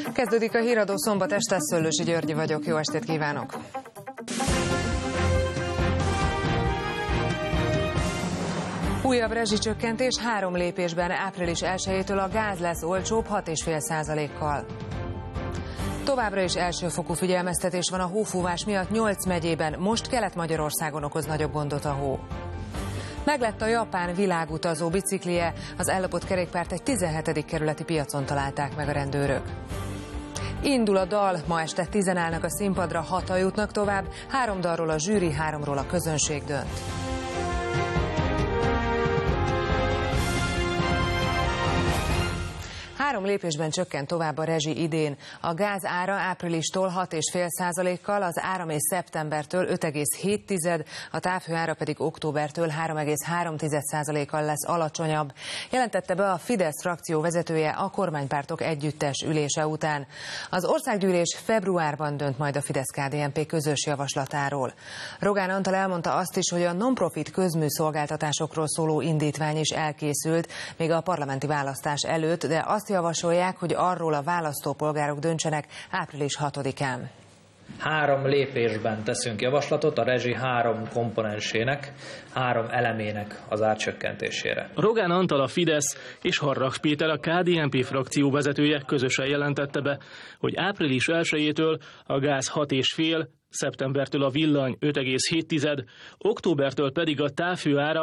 Kezdődik a híradó szombat este, Szöllősi Györgyi vagyok, jó estét kívánok! Újabb rezsicsökkentés 3 lépésben. Április 1-től a gáz lesz olcsóbb 6,5%-kal. Továbbra is elsőfokú figyelmeztetés van a hófúvás miatt 8 megyében, most Kelet-Magyarországon okoz nagyobb gondot a hó. Meglett a japán világutazó biciklije, az ellopott kerékpárt egy 17. kerületi piacon találták meg a rendőrök. Indul a dal, ma este 10-en állnak a színpadra, 6 jutnak tovább, 3 dalról a zsűri, 3-ról a közönség dönt. 3 lépésben csökkent tovább a rezsi idén. A gáz ára áprilistól 6,5%-kal, az áram és szeptembertől 5,7%, a távhő ára pedig októbertől 3,3%-kal lesz alacsonyabb. Jelentette be a Fidesz frakció vezetője a kormánypártok együttes ülése után. Az országgyűlés februárban dönt majd a Fidesz-KDNP közös javaslatáról. Rogán Antal elmondta azt is, hogy a non-profit közműszolgáltatásokról szóló indítvány is elkészült, még a parlamenti választás előtt, de azt javasolják, hogy arról a választópolgárok döntsenek április 6-án. 3 lépésben teszünk javaslatot a rezsi 3 komponensének, 3 elemének az árcsökkentésére. Rogán Antal, a Fidesz és Harrach Péter, a KDNP frakció vezetője közösen jelentette be, hogy április 1-től a gáz 6,5%, szeptembertől a villany 5,7%, októbertől pedig a távhő ára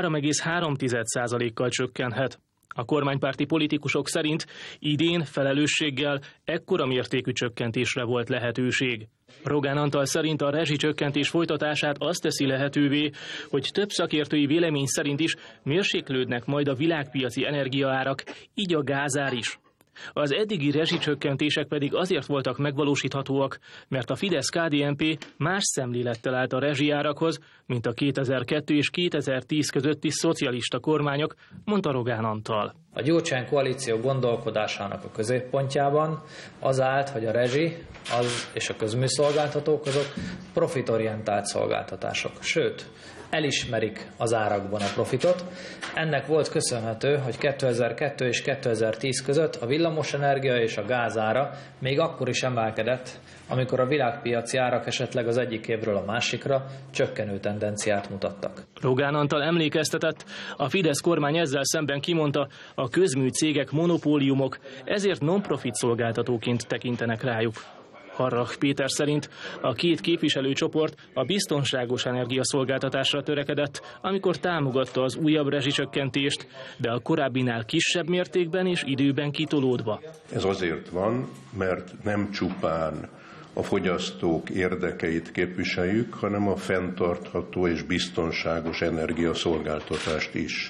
3,3%-kal csökkenhet. A kormánypárti politikusok szerint idén felelősséggel ekkora mértékű csökkentésre volt lehetőség. Rogán Antal szerint a rezsicsökkentés folytatását azt teszi lehetővé, hogy több szakértői vélemény szerint is mérséklődnek majd a világpiaci energiaárak, így a gázár is. Az eddigi rezsicsökkentések pedig azért voltak megvalósíthatóak, mert a Fidesz-KDNP más szemlélettel állt a rezsiárakhoz, mint a 2002 és 2010 közötti szocialista kormányok, mondta Rogán Antal. A Gyurcsány koalíció gondolkodásának a középpontjában az állt, hogy a rezsi és a közműszolgáltatók azok profitorientált szolgáltatások. Sőt, elismerik az árakban a profitot. Ennek volt köszönhető, hogy 2002 és 2010 között a villamosenergia és a gáz ára még akkor is emelkedett, amikor a világpiaci árak esetleg az egyik évről a másikra csökkenő tendenciát mutattak. Rogán Antal emlékeztetett, a Fidesz kormány ezzel szemben kimondta, a közműcégek monopóliumok, ezért non-profit szolgáltatóként tekintenek rájuk. Harrach Péter szerint a 2 képviselőcsoport a biztonságos energiaszolgáltatásra törekedett, amikor támogatta az újabb rezsicsökkentést, de a korábbinál kisebb mértékben és időben kitolódva. Ez azért van, mert nem csupán a fogyasztók érdekeit képviseljük, hanem a fenntartható és biztonságos energiaszolgáltatást is.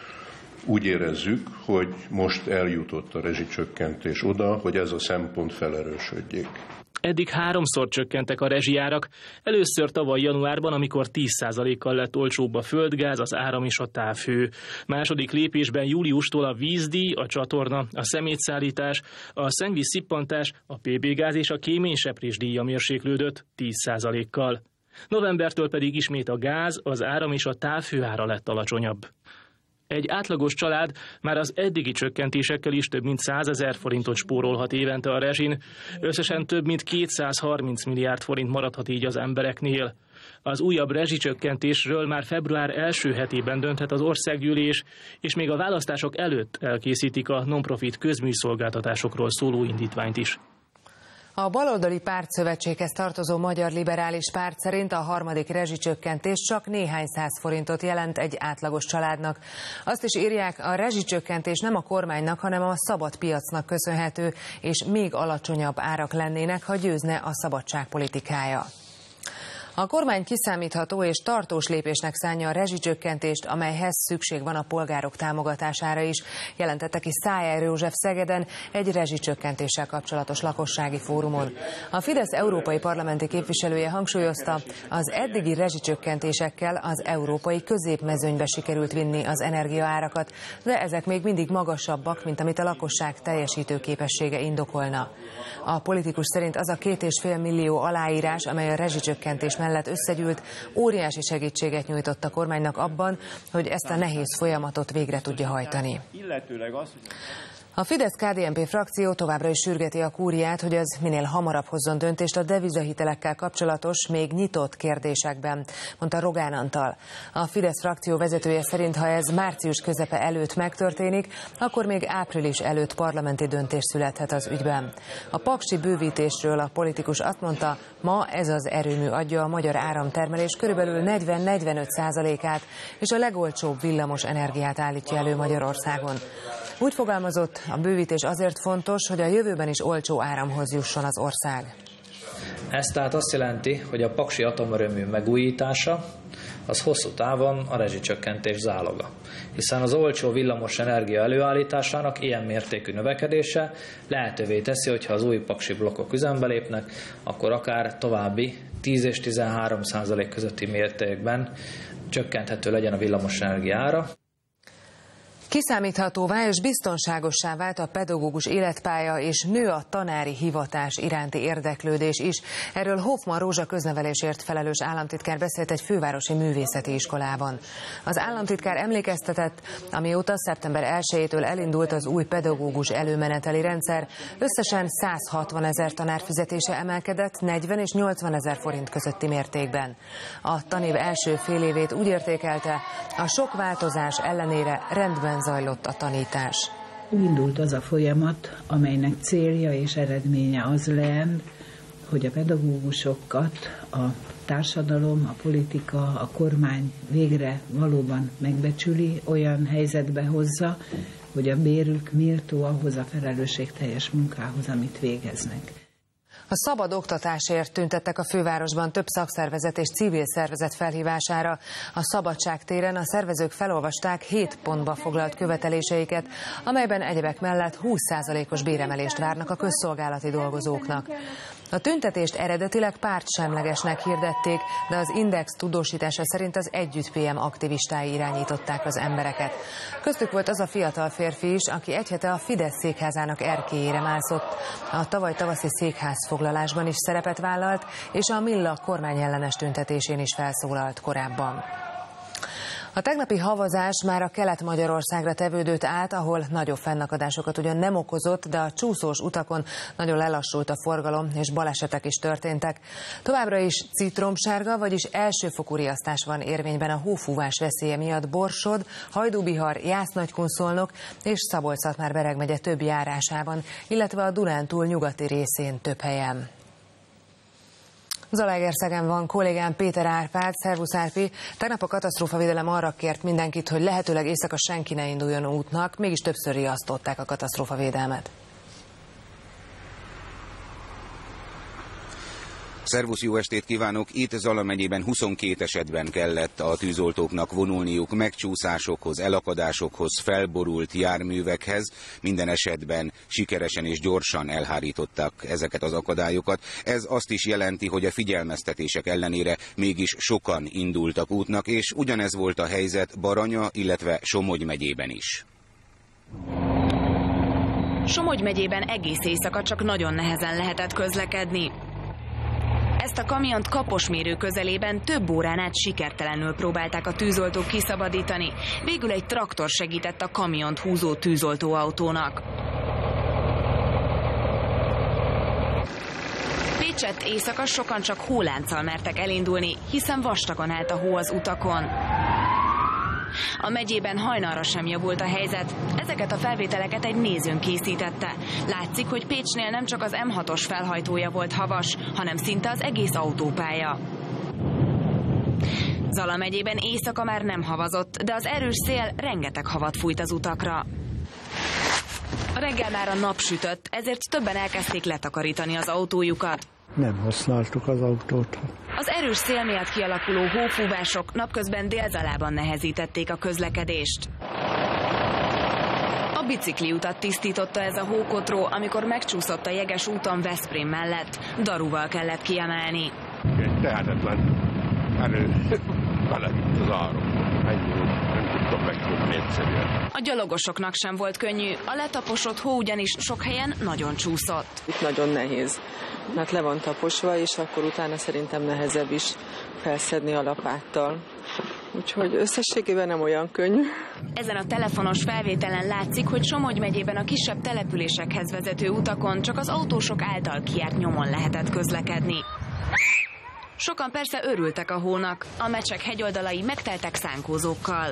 Úgy érezzük, hogy most eljutott a rezsicsökkentés oda, hogy ez a szempont felerősödjék. Eddig 3-szor csökkentek a rezsiárak, először tavaly januárban, amikor 10%-kal lett olcsóbb a földgáz, az áram és a távhő. Második lépésben júliustól a vízdíj, a csatorna, a szemétszállítás, a szennyvíz szippantás, a PB-gáz és a kéményseprés díja mérséklődött 10%-kal. Novembertől pedig ismét a gáz, az áram és a távhő ára lett alacsonyabb. Egy átlagos család már az eddigi csökkentésekkel is több mint 100 000 forintot spórolhat évente a rezsin, összesen több mint 230 milliárd forint maradhat így az embereknél. Az újabb rezsicsökkentésről már február első hetében dönthet az országgyűlés, és még a választások előtt elkészítik a non-profit közműszolgáltatásokról szóló indítványt is. A baloldali pártszövetséghez tartozó Magyar Liberális Párt szerint a 3. rezsicsökkentés csak néhány 100 forintot jelent egy átlagos családnak. Azt is írják, a rezsicsökkentés nem a kormánynak, hanem a szabad piacnak köszönhető, és még alacsonyabb árak lennének, ha győzne a szabadság politikája. A kormány kiszámítható és tartós lépésnek szánja a rezsicsökkentést, amelyhez szükség van a polgárok támogatására is, jelentette ki Szájer József Szegeden egy rezsicsökkentéssel kapcsolatos lakossági fórumon. A Fidesz európai parlamenti képviselője hangsúlyozta, az eddigi rezsicsökkentésekkel az európai középmezőnybe sikerült vinni az energiaárakat, de ezek még mindig magasabbak, mint amit a lakosság teljesítőképessége indokolna. A politikus szerint az a 2,5 millió aláírás, amely a rezsicsökkentés mellett összegyűlt, óriási segítséget nyújtott a kormánynak abban, hogy ezt a nehéz folyamatot végre tudja hajtani. A Fidesz-KDNP frakció továbbra is sürgeti a kúriát, hogy az minél hamarabb hozzon döntést a devizahitelekkel kapcsolatos, még nyitott kérdésekben, mondta Rogán Antal. A Fidesz frakció vezetője szerint, ha ez március közepe előtt megtörténik, akkor még április előtt parlamenti döntés születhet az ügyben. A paksi bővítésről a politikus azt mondta, ma ez az erőmű adja a magyar áramtermelés körülbelül 40-45%-át, és a legolcsóbb villamos energiát állítja elő Magyarországon. Úgy fogalmazott, a bővítés azért fontos, hogy a jövőben is olcsó áramhoz jusson az ország. Ez tehát azt jelenti, hogy a paksi atomerőmű megújítása az hosszú távon a rezsicsökkentés záloga. Hiszen az olcsó villamos energia előállításának ilyen mértékű növekedése lehetővé teszi, hogyha az új paksi blokkok üzembe lépnek, akkor akár további 10 és 13% közötti mértékben csökkenthető legyen a villamos energia ára. Kiszámíthatóvá és biztonságossá vált a pedagógus életpálya, és nő a tanári hivatás iránti érdeklődés is. Erről Hoffman Rózsa köznevelésért felelős államtitkár beszélt egy fővárosi művészeti iskolában. Az államtitkár emlékeztetett, amióta szeptember 1-től elindult az új pedagógus előmeneteli rendszer, összesen 160 000 tanár fizetése emelkedett 40 és 80 000 forint közötti mértékben. A tanév első fél évét úgy értékelte, a sok változás ellenére rendben zajlott a tanítás. Indult az a folyamat, amelynek célja és eredménye az lehet, hogy a pedagógusokat a társadalom, a politika, a kormány végre valóban megbecsüli, olyan helyzetbe hozza, hogy a bérük méltó ahhoz a felelősségteljes munkához, amit végeznek. A szabad oktatásért tüntettek a fővárosban több szakszervezet és civil szervezet felhívására. A Szabadság téren a szervezők felolvasták 7 pontba foglalt követeléseiket, amelyben egyebek mellett 20%-os béremelést várnak a közszolgálati dolgozóknak. A tüntetést eredetileg pártsemlegesnek hirdették, de az Index tudósítása szerint az Együtt PM aktivistái irányították az embereket. Köztük volt az a fiatal férfi is, aki egy hete a Fidesz székházának erkélyére mászott. A tavaly tavaszi székházfoglalásban is szerepet vállalt, és a Milla kormányellenes tüntetésén is felszólalt korábban. A tegnapi havazás már a Kelet-Magyarországra tevődött át, ahol nagyobb fennakadásokat ugyan nem okozott, de a csúszós utakon nagyon lelassult a forgalom, és balesetek is történtek. Továbbra is citromsárga, vagyis elsőfokú riasztás van érvényben a hófúvás veszélye miatt Borsod, Hajdúbihar, Jász-Nagykun-Szolnok és Szabolcs-Szatmár-Bereg megye több járásában, illetve a Dunántúl nyugati részén több helyen. Zalaegerszegen van kollégám Péter Árpád. Szervusz Árpi! Tegnap a katasztrófavédelem arra kért mindenkit, hogy lehetőleg éjszaka senki ne induljon útnak, mégis többször riasztották a katasztrófavédelmet. Szervusz, jó estét kívánok! Itt Zala megyében 22 esetben kellett a tűzoltóknak vonulniuk megcsúszásokhoz, elakadásokhoz, felborult járművekhez. Minden esetben sikeresen és gyorsan elhárították ezeket az akadályokat. Ez azt is jelenti, hogy a figyelmeztetések ellenére mégis sokan indultak útnak, és ugyanez volt a helyzet Baranya, illetve Somogy megyében is. Somogy megyében egész éjszaka csak nagyon nehezen lehetett közlekedni. Ezt a kamiont Kaposmérő közelében több órán át sikertelenül próbálták a tűzoltók kiszabadítani. Végül egy traktor segített a kamiont húzó tűzoltóautónak. Pécsett éjszaka sokan csak hólánccal mertek elindulni, hiszen vastagon állt a hó az utakon. A megyében hajnalra sem javult a helyzet. Ezeket a felvételeket egy nézőnk készítette. Látszik, hogy Pécsnél nem csak az M6-os felhajtója volt havas, hanem szinte az egész autópálya. Zala megyében éjszaka már nem havazott, de az erős szél rengeteg havat fújt az utakra. A reggel már a nap sütött, ezért többen elkezdték letakarítani az autójukat. Nem használtuk az autót. Az erős szél miatt kialakuló hófúvások napközben Dél-Zalában nehezítették a közlekedést. A bicikliutat tisztította ez a hókotró, amikor megcsúszott a jeges úton Veszprém mellett. Daruval kellett kiemelni. Egy tehetetlen erő belett az áron. Nem tudtam megfogni egyszerűen. A gyalogosoknak sem volt könnyű, a letaposott hó ugyanis sok helyen nagyon csúszott. Itt nagyon nehéz, mert le van taposva, és akkor utána szerintem nehezebb is felszedni a lapáttal. úgyhogy összességében nem olyan könnyű. Ezen a telefonos felvételen látszik, hogy Somogy megyében a kisebb településekhez vezető utakon csak az autósok által kijárt nyomon lehetett közlekedni. Sokan persze örültek a hónak, a Mecsek hegyoldalai megteltek szánkózókkal.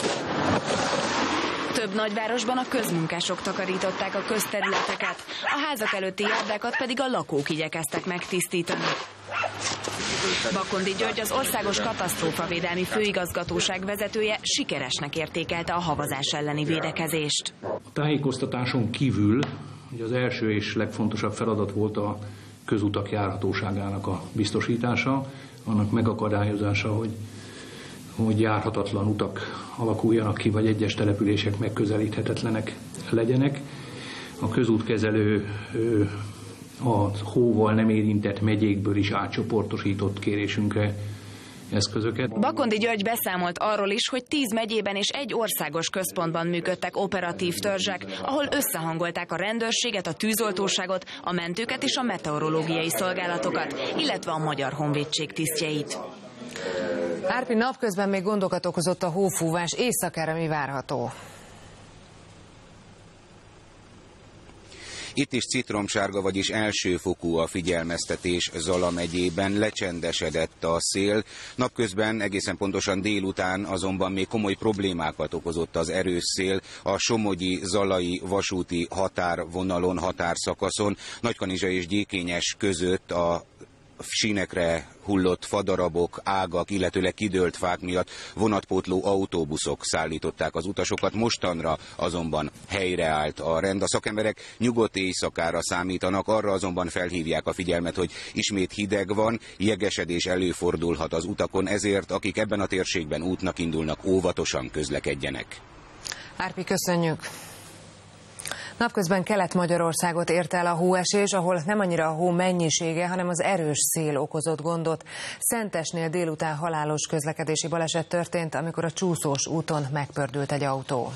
Több nagyvárosban a közmunkások takarították a közterületeket, a házak előtti járdákat pedig a lakók igyekeztek megtisztítani. Bakondi György, az Országos Katasztrófavédelmi Főigazgatóság vezetője sikeresnek értékelte a havazás elleni védekezést. A tájékoztatáson kívül ugye az első és legfontosabb feladat volt a közutak járhatóságának a biztosítása, annak megakadályozása, hogy járhatatlan utak alakuljanak ki, vagy egyes települések megközelíthetetlenek legyenek. A közútkezelő a hóval nem érintett megyékből is átcsoportosított kérésünkre eszközöket. Bakondi György beszámolt arról is, hogy 10 megyében és egy országos központban működtek operatív törzsek, ahol összehangolták a rendőrséget, a tűzoltóságot, a mentőket és a meteorológiai szolgálatokat, illetve a Magyar Honvédség tisztjeit. Árpi, napközben még gondokat okozott a hófúvás, éjszakára mi várható? Itt is citromsárga, vagyis elsőfokú a figyelmeztetés Zala megyében, lecsendesedett a szél. Napközben, egészen pontosan délután azonban még komoly problémákat okozott az erős szél a somogyi-zalai vasúti határvonalon, határszakaszon, Nagykanizsa és Gyékényes között a sínekre hullott fadarabok, ágak, illetőleg kidőlt fák miatt vonatpótló autóbuszok szállították az utasokat. Mostanra azonban helyreállt a rend. A szakemberek nyugodt éjszakára számítanak, arra azonban felhívják a figyelmet, hogy ismét hideg van, jegesedés előfordulhat az utakon, ezért akik ebben a térségben útnak indulnak, óvatosan közlekedjenek. Árpi, köszönjük! Napközben Kelet-Magyarországot ért el a hóesés, ahol nem annyira a hó mennyisége, hanem az erős szél okozott gondot. Szentesnél délután halálos közlekedési baleset történt, amikor a csúszós úton megpördült egy autó.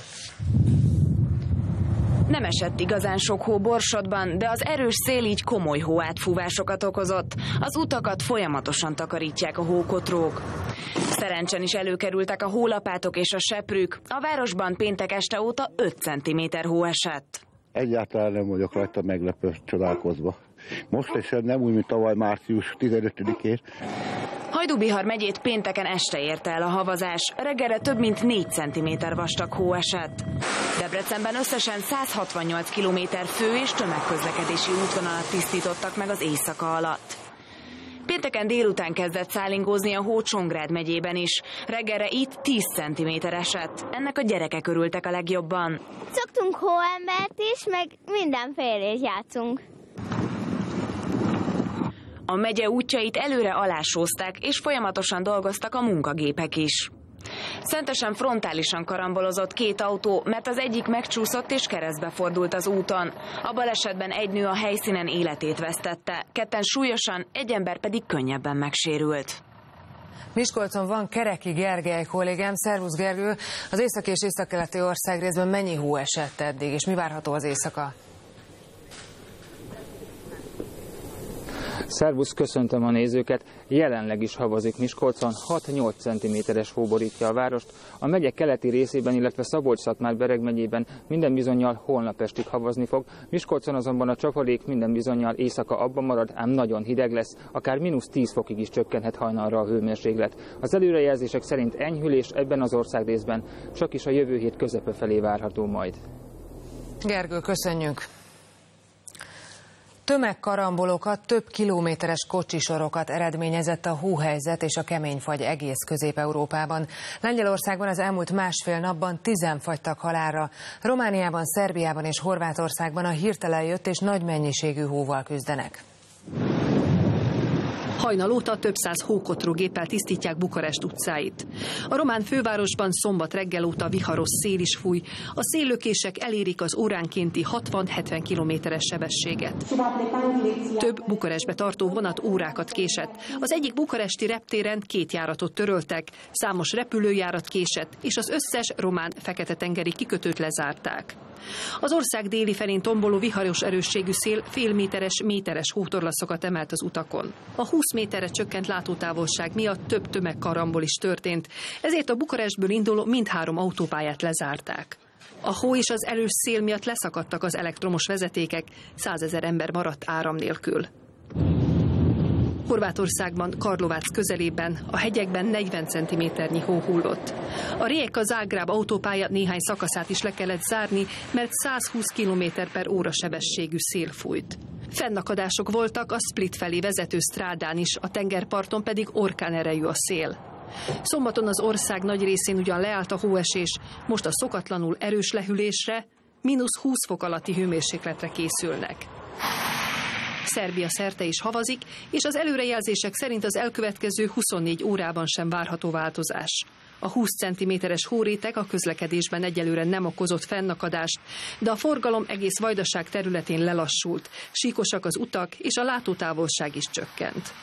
Nem esett igazán sok hó Borsodban, de az erős szél így komoly hóátfúvásokat okozott. Az utakat folyamatosan takarítják a hókotrók. Szerencsen is előkerültek a hólapátok és a seprűk. A városban péntek este óta 5 cm hó esett. Egyáltalán nem vagyok rajta meglepő, csodálkozva. Most is nem úgy, mint tavaly március 15-én. Hajdú-Bihar megyét pénteken este érte el a havazás. Reggelre több mint 4 cm vastag hó esett. Debrecenben összesen 168 km fő- és tömegközlekedési útvonalat tisztítottak meg az éjszaka alatt. Pénteken délután kezdett szállingózni a hó Csongrád megyében is. Reggelre itt 10 cm esett. Ennek a gyerekek örültek a legjobban. Szoktunk hóembert is, meg mindenfélét játszunk. A megye útjait előre alásózták, és folyamatosan dolgoztak a munkagépek is. Szentesen frontálisan karambolozott 2 autó, mert az egyik megcsúszott és keresztbe fordult az úton. A balesetben egy nő a helyszínen életét vesztette, 2 súlyosan, egy ember pedig könnyebben megsérült. Miskolcon van Kereki Gergely kollégám. Szervusz Gergő! Az északi és északkeleti országrészben mennyi hó esett eddig, és mi várható az éjszaka? Szervusz, köszöntöm a nézőket! Jelenleg is havazik Miskolcon, 6-8 cm-es hó borítja a várost. A megye keleti részében, illetve Szabolcs-Szatmár-Bereg megyében minden bizonnyal holnap estig havazni fog. Miskolcon azonban a csapadék minden bizonnyal éjszaka abban marad, ám nagyon hideg lesz, akár -10 fokig is csökkenhet hajnalra a hőmérséklet. Az előrejelzések szerint enyhülés ebben az országrészben csak is a jövő hét közepe felé várható majd. Gergő, köszönjük! Tömegkarambolokat, több kilométeres kocsisorokat eredményezett a hóhelyzet és a kemény fagy egész Közép-Európában. Lengyelországban az elmúlt másfél napban 10-en fagytak halálra. Romániában, Szerbiában és Horvátországban a hirtelen jött és nagy mennyiségű hóval küzdenek. Hajnal óta több száz hókotrógéppel tisztítják Bukarest utcáit. A román fővárosban szombat reggel óta viharos szél is fúj. A széllökések elérik az óránkénti 60-70 kilométeres sebességet. Több Bukarestbe tartó vonat órákat késett. Az egyik bukaresti reptéren 2 járatot töröltek, számos repülőjárat késett, és az összes román Fekete-tengeri kikötőt lezárták. Az ország déli felén tomboló viharos erősségű szél méteres hótorlaszokat emelt az utakon. A 20 méterre csökkent látótávolság miatt több tömegkarambol is történt, ezért a Bukarestből induló mindhárom autópályát lezárták. A hó és az erős szél miatt leszakadtak az elektromos vezetékek, 100 000 ember maradt áram nélkül. Horvátországban, Karlovác közelében, a hegyekben 40 cm-nyi hó hullott. A Rijeka-Zágráb autópálya néhány szakaszát is le kellett zárni, mert 120 km/h sebességű szél fújt. Fennakadások voltak a Split felé vezető strádán is, a tengerparton pedig orkánerejű a szél. Szombaton az ország nagy részén ugyan leállt a hóesés, most a szokatlanul erős lehűlésre, -20 fok alatti hőmérsékletre készülnek. Szerbia szerte is havazik, és az előrejelzések szerint az elkövetkező 24 órában sem várható változás. A 20 cm-es hóréteg a közlekedésben egyelőre nem okozott fennakadást, de a forgalom egész Vajdaság területén lelassult, síkosak az utak, és a látótávolság is csökkent.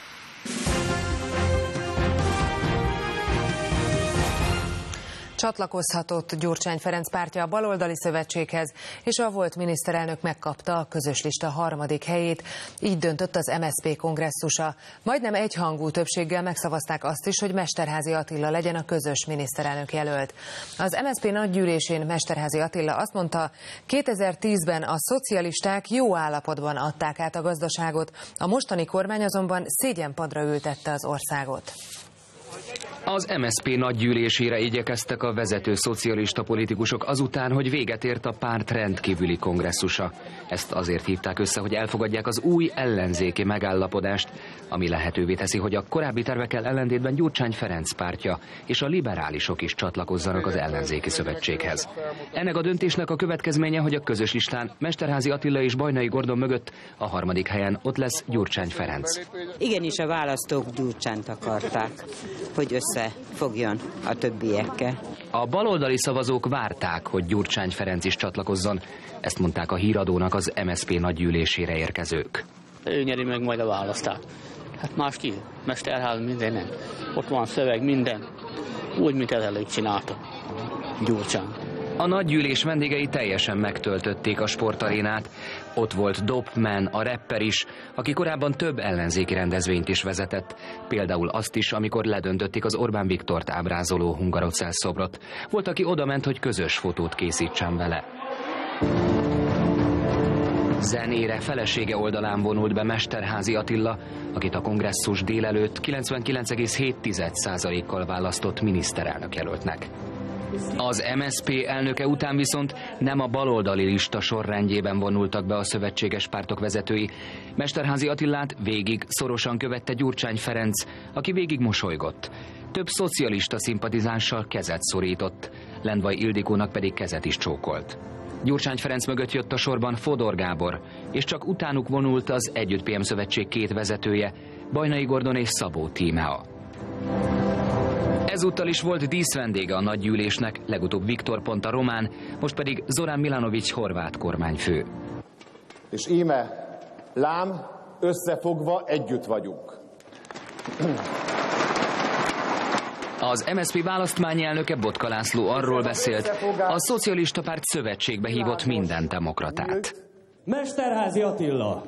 Csatlakozhatott Gyurcsány Ferenc pártja a baloldali szövetséghez, és a volt miniszterelnök megkapta a közös lista 3. helyét, így döntött az MSZP kongresszusa. Majdnem egyhangú többséggel megszavazták azt is, hogy Mesterházy Attila legyen a közös miniszterelnök jelölt. Az MSZP nagygyűlésén Mesterházy Attila azt mondta, 2010-ben a szocialisták jó állapotban adták át a gazdaságot, a mostani kormány azonban szégyenpadra ültette az országot. Az MSZP nagygyűlésére igyekeztek a vezető szocialista politikusok azután, hogy véget ért a párt rendkívüli kongresszusa. Ezt azért hívták össze, hogy elfogadják az új ellenzéki megállapodást, ami lehetővé teszi, hogy a korábbi tervekkel ellentétben Gyurcsány Ferenc pártja és a liberálisok is csatlakozzanak az ellenzéki szövetséghez. Ennek a döntésnek a következménye, hogy a közös listán Mesterházy Attila és Bajnai Gordon mögött a 3. helyen ott lesz Gyurcsány Ferenc. Igenis a választók Gyurcsányt akarták, hogy összefogjon a többiekkel. A baloldali szavazók várták, hogy Gyurcsány Ferenc is csatlakozzon. Ezt mondták a híradónak az MSZP nagygyűlésére érkezők. Ő nyeri meg majd a választást. Hát más ki, Mesterházy minden nem. Ott van szöveg, minden. Úgy, mint előbb csinálta Gyurcsány. A nagygyűlés vendégei teljesen megtöltötték a sportarénát. Ott volt Dopman, a rapper is, aki korábban több ellenzéki rendezvényt is vezetett. Például azt is, amikor ledöntötték az Orbán Viktort ábrázoló Hungarocell szobrot. Volt, aki odament, hogy közös fotót készítsen vele. Zenére felesége oldalán vonult be Mesterházy Attila, akit a kongresszus délelőtt 99,7%-kal választott miniszterelnök jelöltnek. Az MSZP elnöke után viszont nem a baloldali lista sorrendjében vonultak be a szövetséges pártok vezetői. Mesterházy Attilát végig szorosan követte Gyurcsány Ferenc, aki végig mosolygott. Több szocialista szimpatizánssal kezet szorított, Lendvai Ildikónak pedig kezet is csókolt. Gyurcsány Ferenc mögött jött a sorban Fodor Gábor, és csak utánuk vonult az Együtt PM szövetség 2 vezetője, Bajnai Gordon és Szabó Tímea. Ezúttal is volt díszvendége a nagygyűlésnek, legutóbb Viktor Ponta román, most pedig Zorán Milanović horvát kormányfő. És íme, lám, összefogva együtt vagyunk. Az MSZP választmányi elnöke Botka László arról beszélt, a szocialista párt szövetségbe hívott minden demokratát. Mesterházy Attila!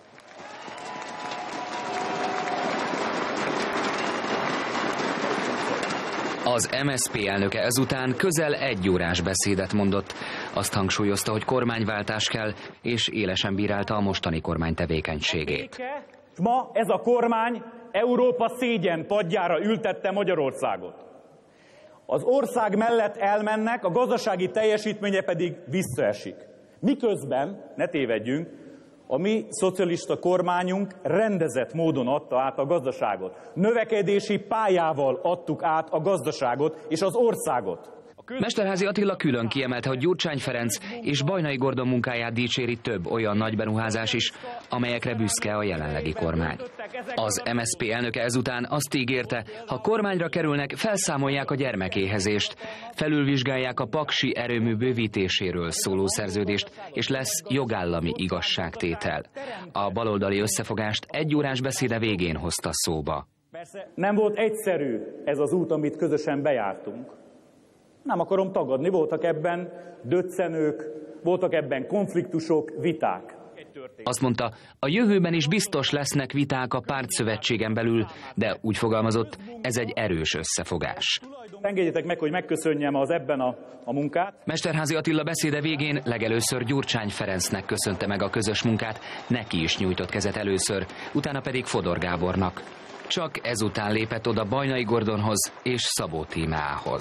Az MSZP elnöke ezután közel 1 órás beszédet mondott. Azt hangsúlyozta, hogy kormányváltás kell, és élesen bírálta a mostani kormány tevékenységét. Ma ez a kormány Európa szégyen padjára ültette Magyarországot. Az ország mellett elmennek, a gazdasági teljesítménye pedig visszaesik. Miközben, ne tévedjünk, a mi szocialista kormányunk rendezett módon adta át a gazdaságot. Növekedési pályával adtuk át a gazdaságot és az országot. Mesterházy Attila külön kiemelte, hogy Gyurcsány Ferenc és Bajnai Gordon munkáját dicséri több olyan nagy beruházás is, amelyekre büszke a jelenlegi kormány. Az MSZP elnöke ezután azt ígérte, ha kormányra kerülnek, felszámolják a gyermekéhezést, felülvizsgálják a paksi erőmű bővítéséről szóló szerződést, és lesz jogállami igazságtétel. A baloldali összefogást 1 órás beszéde végén hozta szóba. Persze nem volt egyszerű ez az út, amit közösen bejártunk. Nem akarom tagadni, voltak ebben döccenők, voltak ebben konfliktusok, viták. Azt mondta, a jövőben is biztos lesznek viták a pártszövetségen belül, de úgy fogalmazott, ez egy erős összefogás. Engedjétek meg, hogy megköszönjem az ebben a munkát. Mesterházy Attila beszéde végén legelőször Gyurcsány Ferencnek köszönte meg a közös munkát, neki is nyújtott kezet először, utána pedig Fodor Gábornak. Csak ezután lépett oda Bajnai Gordonhoz és Szabó Tímeához.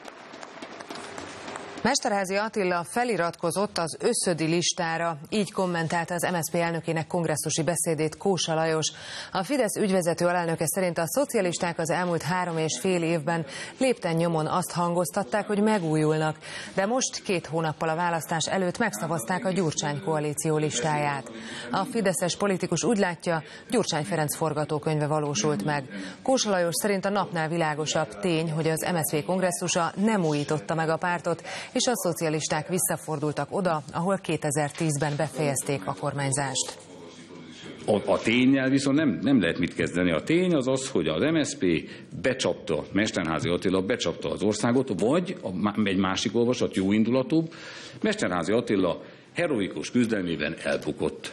Mesterházy Attila feliratkozott az összödi listára, így kommentálta az MSZP elnökének kongresszusi beszédét Kósa Lajos. A Fidesz ügyvezető alelnöke szerint a szocialisták az elmúlt 3,5 évben lépten nyomon azt hangoztatták, hogy megújulnak, de most 2 hónappal a választás előtt megszavazták a Gyurcsány koalíció listáját. A fideszes politikus úgy látja, Gyurcsány Ferenc forgatókönyve valósult meg. Kósa Lajos szerint a napnál világosabb tény, hogy az MSZP kongresszusa nem újította meg a pártot, és a szocialisták visszafordultak oda, ahol 2010-ben befejezték a kormányzást. A ténnyel viszont nem lehet mit kezdeni. A tény az az, hogy az MSZP becsapta, Mesterházy Attila becsapta az országot, vagy egy másik olvasat, jó indulatúbb, Mesterházy Attila heroikus küzdelmében elbukott.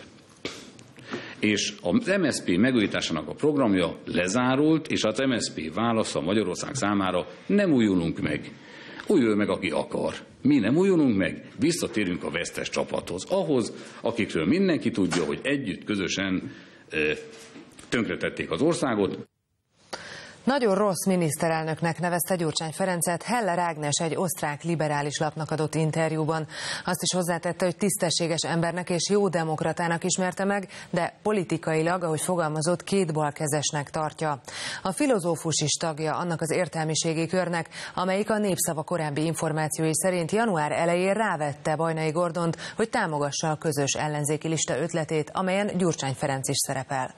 És az MSZP megújításának a programja lezárult, és az MSZP válasza Magyarország számára: nem újulunk meg. Újul meg, aki akar. Mi nem újulunk meg, visszatérünk a vesztes csapathoz. Ahhoz, akikről mindenki tudja, hogy együtt, közösen tönkretették az országot. Nagyon rossz miniszterelnöknek nevezte Gyurcsány Ferencet Heller Ágnes egy osztrák liberális lapnak adott interjúban. Azt is hozzátette, hogy tisztességes embernek és jó demokratának ismerte meg, de politikailag, ahogy fogalmazott, kétbalkezesnek tartja. A filozófus is tagja annak az értelmiségi körnek, amelyik a Népszava korábbi információi szerint január elején rávette Bajnai Gordont, hogy támogassa a közös ellenzéki lista ötletét, amelyen Gyurcsány Ferenc is szerepel.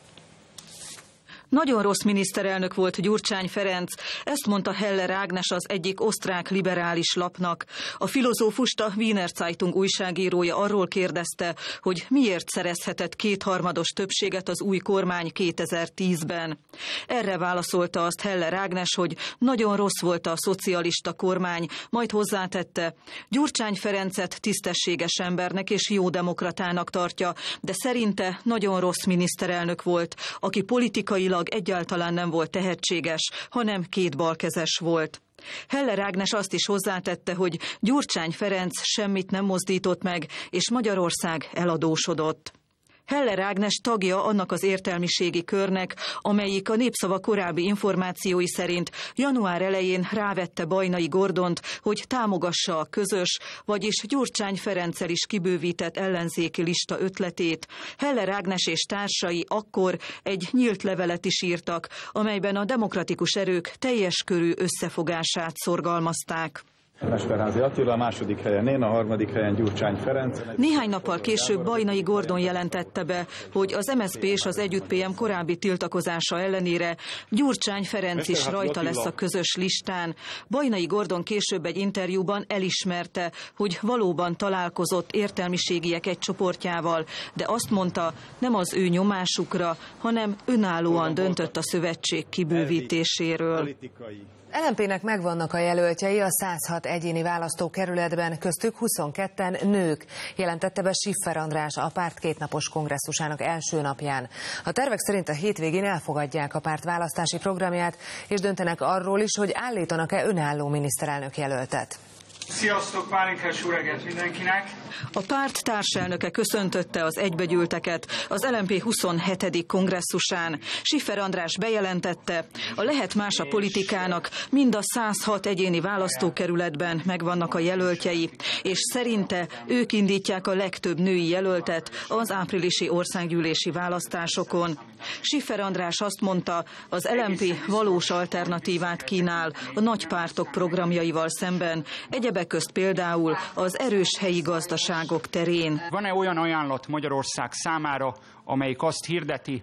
Nagyon rossz miniszterelnök volt Gyurcsány Ferenc, ezt mondta Heller Ágnes az egyik osztrák liberális lapnak. A filozófust a Wiener Zeitung újságírója arról kérdezte, hogy miért szerezhetett 2/3 többséget az új kormány 2010-ben. Erre válaszolta azt Heller Ágnes, hogy nagyon rossz volt a szocialista kormány, majd hozzátette: Gyurcsány Ferencet tisztességes embernek és jó demokratának tartja, de szerinte nagyon rossz miniszterelnök volt, aki politikailag egyáltalán nem volt tehetséges, hanem kétbalkezes volt. Heller Ágnes azt is hozzátette, hogy Gyurcsány Ferenc semmit nem mozdított meg, és Magyarország eladósodott. Heller Ágnes tagja annak az értelmiségi körnek, amelyik a Népszava korábbi információi szerint január elején rávette Bajnai Gordont, hogy támogassa a közös, vagyis Gyurcsány Ferenccel is kibővített ellenzéki lista ötletét. Heller Ágnes és társai akkor egy nyílt levelet is írtak, amelyben a demokratikus erők teljes körű összefogását szorgalmazták. Mesterházy Attila, a második helyen én, a harmadik helyen Gyurcsány Ferenc. Néhány nappal később Bajnai Gordon jelentette be, hogy az MSZP és az Együtt PM korábbi tiltakozása ellenére Gyurcsány Ferenc is rajta lesz a közös listán. Bajnai Gordon később egy interjúban elismerte, hogy valóban találkozott értelmiségiek egy csoportjával, de azt mondta, nem az ő nyomásukra, hanem önállóan döntött a szövetség kibővítéséről. LMP-nek megvannak a jelöltjei a 106 egyéni választókerületben, köztük 22-en nők, jelentette be Schiffer András a párt kétnapos kongresszusának első napján. A tervek szerint a hétvégén elfogadják a párt választási programját, és döntenek arról is, hogy állítanak-e önálló miniszterelnök jelöltet. Sziasztok, pálinkás reggelt mindenkinek! A párt társelnöke köszöntötte az egybegyűlteket az LMP 27. kongresszusán. Schiffer András bejelentette, a lehet más a politikának, mind a 106 egyéni választókerületben megvannak a jelöltjei, és szerinte ők indítják a legtöbb női jelöltet az áprilisi országgyűlési választásokon. Schiffer András azt mondta, az LMP valós alternatívát kínál a nagypártok programjaival szemben, egyebek közt például az erős helyi gazdaságok terén. Van-e olyan ajánlat Magyarország számára, amelyik azt hirdeti,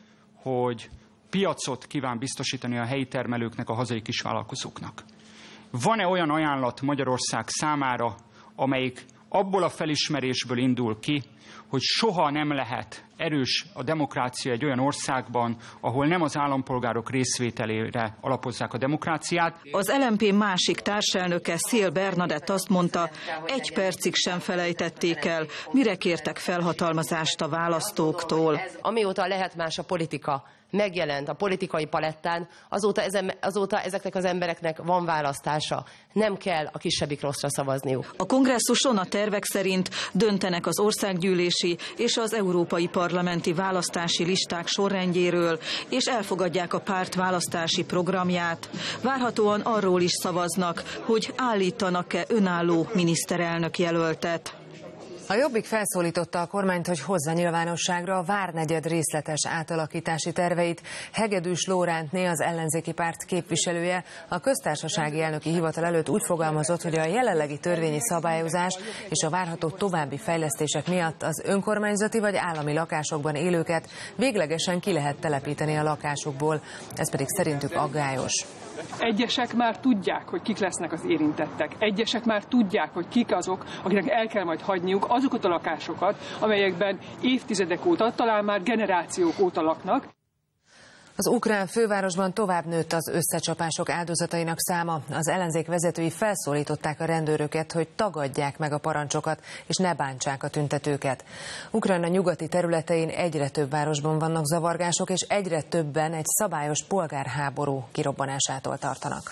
hogy piacot kíván biztosítani a helyi termelőknek, a hazai kisvállalkozóknak? Van-e olyan ajánlat Magyarország számára, amelyik abból a felismerésből indul ki, hogy soha nem lehet erős a demokrácia egy olyan országban, ahol nem az állampolgárok részvételére alapozzák a demokráciát. Az LMP másik társelnöke, Szél Bernadett azt mondta, 1 percig sem felejtették el, mire kértek felhatalmazást a választóktól. Amióta lehet más a politika, megjelent a politikai palettán, azóta ezeknek az embereknek van választása. Nem kell a kisebbik rosszra szavazniuk. A kongresszuson a tervek szerint döntenek az országgyűlési és az európai parlamenti választási listák sorrendjéről, és elfogadják a párt választási programját. Várhatóan arról is szavaznak, hogy állítanak-e önálló miniszterelnök jelöltet. A Jobbik felszólította a kormányt, hogy hozza nyilvánosságra a Várnegyed részletes átalakítási terveit. Hegedűs Lórántné, az ellenzéki párt képviselője, a köztársasági elnöki hivatal előtt úgy fogalmazott, hogy a jelenlegi törvényi szabályozás és a várható további fejlesztések miatt az önkormányzati vagy állami lakásokban élőket véglegesen ki lehet telepíteni a lakásukból. Ez pedig szerintük aggályos. Egyesek már tudják, hogy kik lesznek az érintettek. Egyesek már tudják, hogy kik azok, akiknek el kell majd hagyniuk azokat a lakásokat, amelyekben évtizedek óta, talán már generációk óta laknak. Az ukrán fővárosban tovább nőtt az összecsapások áldozatainak száma. Az ellenzék vezetői felszólították a rendőröket, hogy tagadják meg a parancsokat, és ne bántsák a tüntetőket. Ukrajna nyugati területein egyre több városban vannak zavargások, és egyre többen egy szabályos polgárháború kirobbanásától tartanak.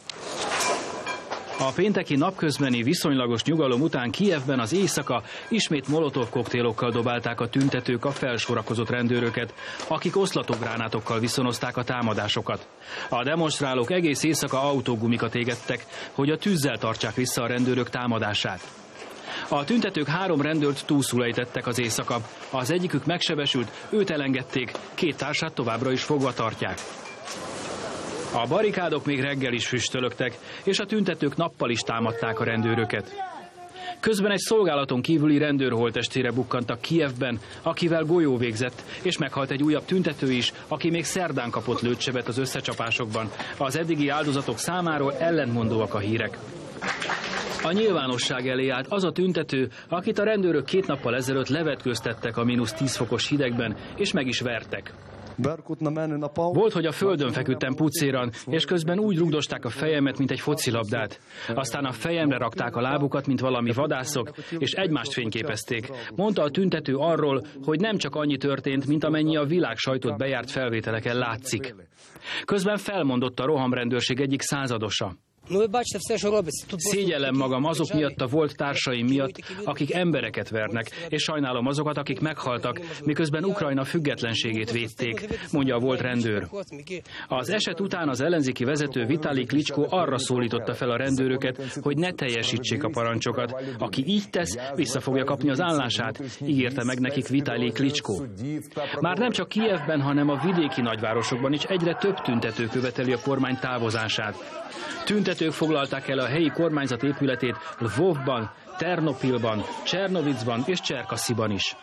A pénteki napközbeni viszonylagos nyugalom után Kijevben az éjszaka ismét molotov koktélokkal dobálták a tüntetők a felsorakozott rendőröket, akik oszlatogránátokkal viszonozták a támadásokat. A demonstrálók egész éjszaka autógumikat égettek, hogy a tűzzel tartsák vissza a rendőrök támadását. A tüntetők 3 rendőrt túlszul ejtettek az éjszaka. Az egyikük megsebesült, őt elengedték, 2 társát továbbra is fogva tartják. A barikádok még reggel is füstölögtek, és a tüntetők nappal is támadták a rendőröket. Közben egy szolgálaton kívüli rendőr holttestére bukkantak Kijevben, akivel golyó végzett, és meghalt egy újabb tüntető is, aki még szerdán kapott lőtsebet az összecsapásokban. Az eddigi áldozatok számáról ellentmondóak a hírek. A nyilvánosság elé állt az a tüntető, akit a rendőrök 2 nappal ezelőtt levetkőztettek a -10 fokos hidegben, és meg is vertek. Volt, hogy a földön feküdtem pucéran, és közben úgy rugdosták a fejemet, mint egy focilabdát. Aztán a fejemre rakták a lábukat, mint valami vadászok, és egymást fényképezték. Mondta a tüntető arról, hogy nem csak annyi történt, mint amennyi a világ sajtót bejárt felvételeken látszik. Közben felmondott a rohamrendőrség egyik századosa. Szégyellem magam azok miatt a volt társaim miatt, akik embereket vernek, és sajnálom azokat, akik meghaltak, miközben Ukrajna függetlenségét védték, mondja a volt rendőr. Az eset után az ellenzéki vezető Vitali Klitschko arra szólította fel a rendőröket, hogy ne teljesítsék a parancsokat. Aki így tesz, vissza fogja kapni az állását, ígérte meg nekik Vitali Klitschko. Már nem csak Kijevben, hanem a vidéki nagyvárosokban is egyre több tüntető követeli a kormány távozását. Tüntetők foglalták el a helyi kormányzat épületét Lvovban, Ternopilban, Csernovicban és Cserkasziban is.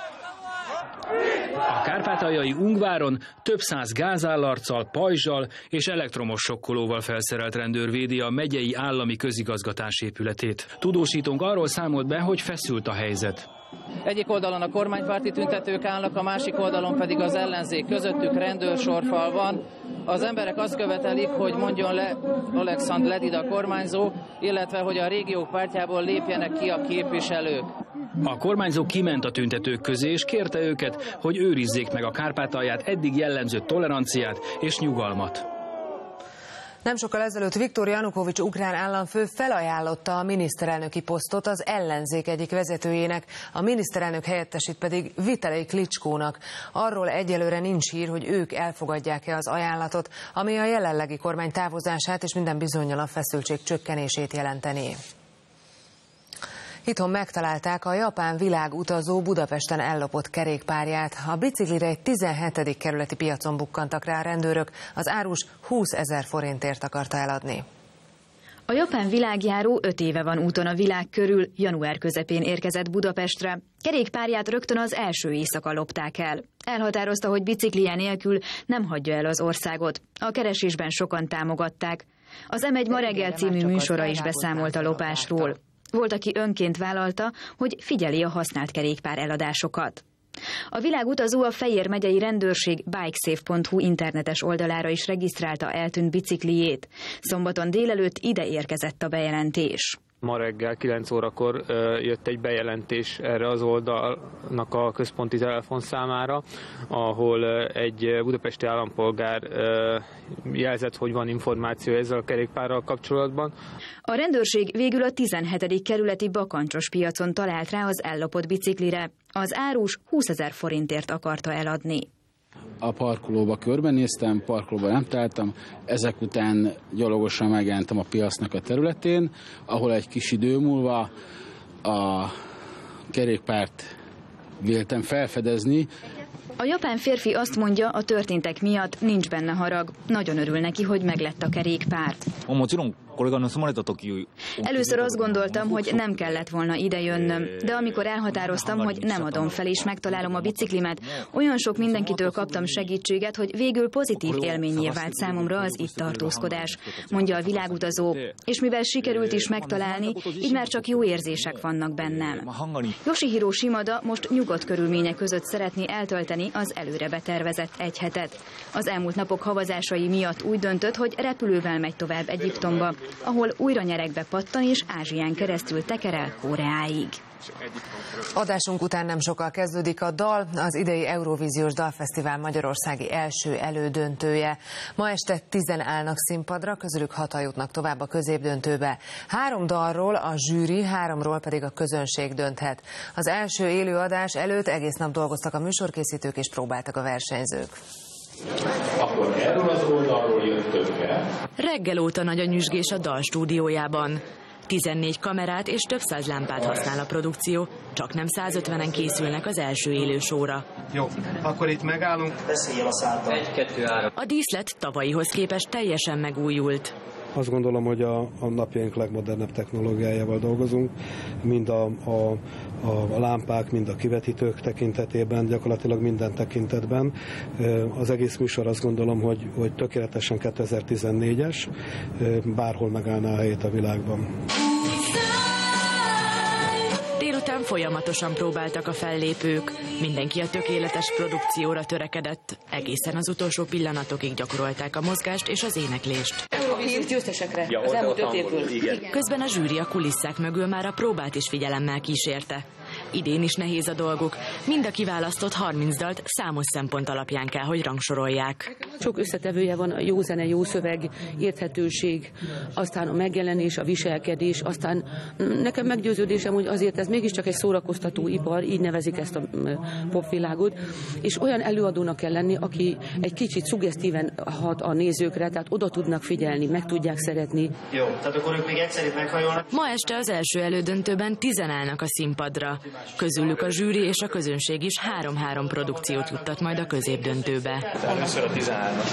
A kárpátaljai Ungváron több száz gázállarccal, pajzsal és elektromos sokkolóval felszerelt rendőr védi a megyei állami közigazgatás épületét. Tudósítónk arról számolt be, hogy feszült a helyzet. Egyik oldalon a kormánypárti tüntetők állnak, a másik oldalon pedig az ellenzék, közöttük rendőrsorfal van. Az emberek azt követelik, hogy mondjon le Oleksandr Ledida kormányzó, illetve hogy a régiók pártjából lépjenek ki a képviselők. A kormányzó kiment a tüntetők közé, és kérte őket, hogy őrizzék meg a Kárpátalját eddig jellemző toleranciát és nyugalmat. Nem sokkal ezelőtt Viktor Janukovics ukrán államfő felajánlotta a miniszterelnöki posztot az ellenzék egyik vezetőjének, a miniszterelnök helyettesét pedig Vitali Klitschkónak. Arról egyelőre nincs hír, hogy ők elfogadják-e az ajánlatot, ami a jelenlegi kormány távozását és minden bizonnyal a feszültség csökkenését jelentené. Itthon megtalálták a japán világutazó Budapesten ellopott kerékpárját. A biciklire egy 17. kerületi piacon bukkantak rá a rendőrök, az árus 20 000 forintért akarta eladni. A japán világjáró 5 éve van úton a világ körül, január közepén érkezett Budapestre. Kerékpárját rögtön az első éjszaka lopták el. Elhatározta, hogy biciklije nélkül nem hagyja el az országot. A keresésben sokan támogatták. Az M1 ma reggel című műsora is beszámolt a lopásról. Volt, aki önként vállalta, hogy figyeli a használt kerékpár eladásokat. A világutazó a Fejér megyei rendőrség bikesafe.hu internetes oldalára is regisztrálta eltűnt biciklijét. Szombaton délelőtt ide érkezett a bejelentés. Ma reggel 9 órakor jött egy bejelentés erre az oldalnak a központi telefonszámára, ahol egy budapesti állampolgár jelzett, hogy van információ ezzel a kerékpárral kapcsolatban. A rendőrség végül a 17. kerületi Bakancsos piacon talált rá az ellopott biciklire. Az árus 20 000 forintért akarta eladni. A parkolóba körbenéztem, parkolóba nem találtam, ezek után gyalogosan megjelentem a piacnak a területén, ahol egy kis idő múlva a kerékpárt véltem felfedezni. A japán férfi azt mondja, a történtek miatt nincs benne harag. Nagyon örül neki, hogy meglett a kerékpár. Először azt gondoltam, hogy nem kellett volna idejönnöm, de amikor elhatároztam, hogy nem adom fel és megtalálom a biciklimet, olyan sok mindenkitől kaptam segítséget, hogy végül pozitív élménnyé vált számomra az itt tartózkodás, mondja a világutazó. És mivel sikerült is megtalálni, így már csak jó érzések vannak bennem. Yoshihiro Shimada most nyugodt körülmények között szeretné eltölteni az előre betervezett egy hetet. Az elmúlt napok havazásai miatt úgy döntött, hogy repülővel megy tovább Egyiptomba, ahol újra nyeregbe pattan és Ázsián keresztül tekerel Koreáig. Adásunk után nem sokkal kezdődik a dal, az idei Eurovíziós Dalfesztivál magyarországi első elődöntője. Ma este 10 állnak színpadra, közülük 6 jutnak tovább a középdöntőbe. 3 dalról a zsűri, 3-ról pedig a közönség dönthet. Az első élő adás előtt egész nap dolgoztak a műsorkészítők és próbáltak a versenyzők. Akkor erről az oldalról jöttök el. Reggel óta nagy a nyüzsgés a Dal stúdiójában. 14 kamerát és több száz lámpát használ a produkció, csak nem 150-en készülnek az első élősóra. Jó, akkor itt megállunk. Beszéljél a száddal. 1, 2, 3. A díszlet tavalyihoz képest teljesen megújult. Azt gondolom, hogy a napjaink legmodernebb technológiájával dolgozunk, mind a lámpák, mind a kivetítők tekintetében, gyakorlatilag minden tekintetben. Az egész műsor azt gondolom, hogy tökéletesen 2014-es, bárhol megállná a helyét a világban. Délután folyamatosan próbáltak a fellépők. Mindenki a tökéletes produkcióra törekedett. Egészen az utolsó pillanatokig gyakorolták a mozgást és az éneklést. Hír győztesekre az elmúlt 5 évből. Közben a zsűri a kulisszák mögül már a próbát is figyelemmel kísérte. Idén is nehéz a dolguk. Mind a kiválasztott 30 dalt számos szempont alapján kell, hogy rangsorolják. Sok összetevője van, a jó zene, jó szöveg, érthetőség, aztán a megjelenés, a viselkedés, aztán nekem meggyőződésem, hogy azért ez mégiscsak egy szórakoztató ipar, így nevezik ezt a popvilágot, és olyan előadónak kell lenni, aki egy kicsit szuggesztíven hat a nézőkre, tehát oda tudnak figyelni, meg tudják szeretni. Jó, tehát akkor ők még egyszer itt meghajolnak. Ma este az első elődöntőben 10 állnak a színpadra. Közülük a zsűri és a közönség is 3-3 produkciót juttat majd a középdöntőbe. Először a 13-as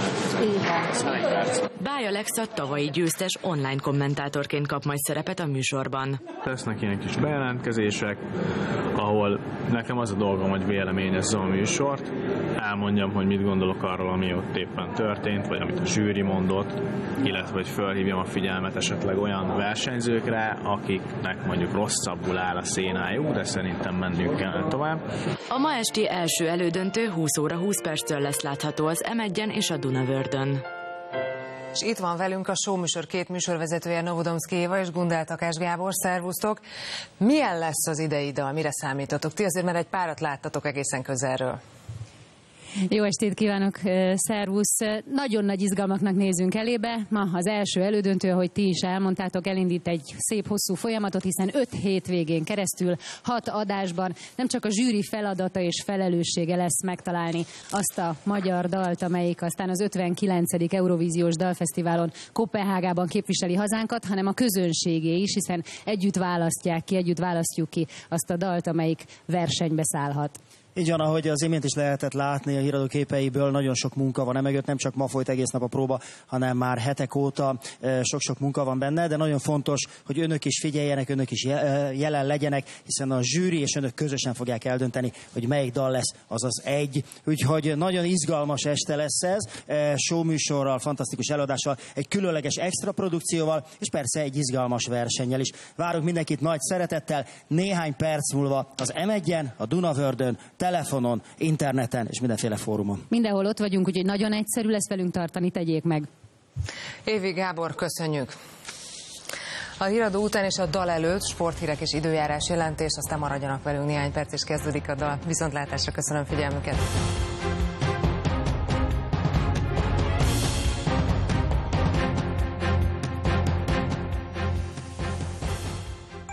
Báj Alexa tavalyi győztes online kommentátorként kap majd szerepet a műsorban. Lesznek ilyen kis bejelentkezések, ahol nekem az a dolgom, hogy véleményezzem a műsort, elmondjam, hogy mit gondolok arról, ami ott éppen történt, vagy amit a zsűri mondott, illetve hogy felhívjam a figyelmet esetleg olyan versenyzőkre, akiknek mondjuk rosszabbul áll a szénájuk, de szerintem mennünk kell tovább. A ma esti első elődöntő 20 óra 20 perctől lesz látható az M1-en és a Dunavördön. És itt van velünk a showműsor 2 műsorvezetője, Novodomszky Éva és Gundel Takács Gábor. Szervusztok! Milyen lesz az idei dal? Mire számítotok? Ti azért már egy párat láttatok egészen közelről. Jó estét kívánok, szervusz! Nagyon nagy izgalmaknak nézünk elébe. Ma az első elődöntő, ahogy ti is elmondtátok, elindít egy szép hosszú folyamatot, hiszen 5 hétvégén keresztül 6 adásban nem csak a zsűri feladata és felelőssége lesz megtalálni azt a magyar dalt, amelyik aztán az 59. Eurovíziós Dalfesztiválon Koppenhágában képviseli hazánkat, hanem a közönségé is, hiszen együtt választjuk ki azt a dalt, amelyik versenybe szállhat. Így van, ahogy az imént is lehetett látni a híradó képeiből, nagyon sok munka van emögött, nem csak ma folyt egész nap a próba, hanem már hetek óta sok-sok munka van benne, de nagyon fontos, hogy önök is figyeljenek, önök is jelen legyenek, hiszen a zsűri és önök közösen fogják eldönteni, hogy melyik dal lesz az az egy. Úgyhogy nagyon izgalmas este lesz ez, showműsorral, fantasztikus előadással, egy különleges extra produkcióval, és persze egy izgalmas versennyel is. Várunk mindenkit nagy szeretettel, néhány perc múlva az M1-en, a Dunavördön, telefonon, interneten és mindenféle fórumon. Mindenhol ott vagyunk, úgyhogy nagyon egyszerű lesz velünk tartani, tegyék meg. Évi Gábor, köszönjük. A híradó után és a dal előtt sporthírek és időjárás jelentés, aztán maradjanak velünk néhány perc, és kezdődik a dal. Viszontlátásra, köszönöm figyelmüket.